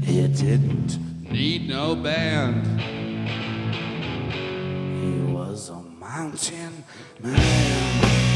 He didn't Need no band. He was a mountain man.